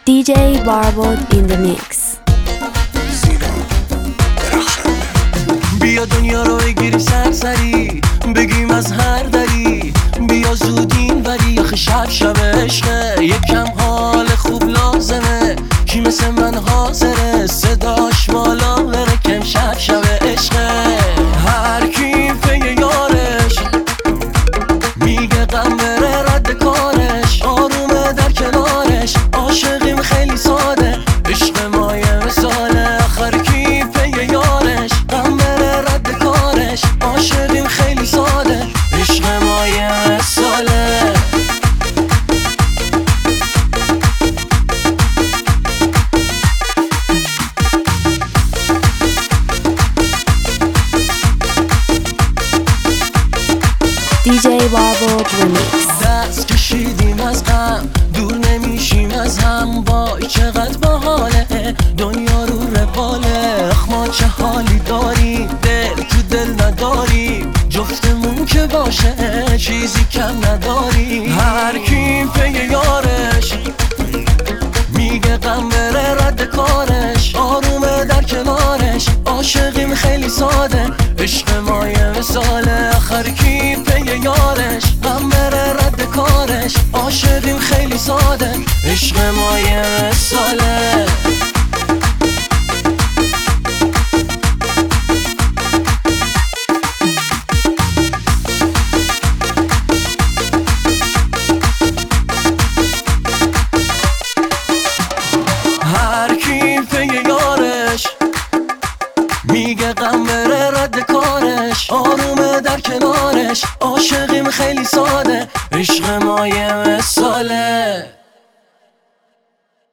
DJ Barbod in the mix. بیا دنیا رو بگیری سرسری، بگیم از هر دری، بیا زود این وری. آخه شب شب عشقه، یکم حال خوب لازمه. کی مثل من حاضره صداش بالا بره که امشب شب عشقه. هر کی پی یارش میگه غم بره رد کارش، آرومه در کنارش. عاشقیم خیلی ساده، عشق ما یه مثاله. آخر کی پی یارش غم بره رد کارش، عاشقیم خیلی ساده، عشق ما یه مثاله. DJ Barbod remix. دست کشیدیم از غم، دور نمیشیم از هم. وای چقدر باحاله، دنیا رو رواله. ما چه حالی داریم، دل تو دل نداریم. جفتمون که باشه چیزی کم نداریم. هر کی پی یارش میگه غم بره رد کارش، آرومه در کنارش. عاشقیم خیلی ساده، عشق ما یه مثاله. آخر کی پی یارش غم بره رد کارش، عاشقیم خیلی ساده، عشق ما یه مثاله.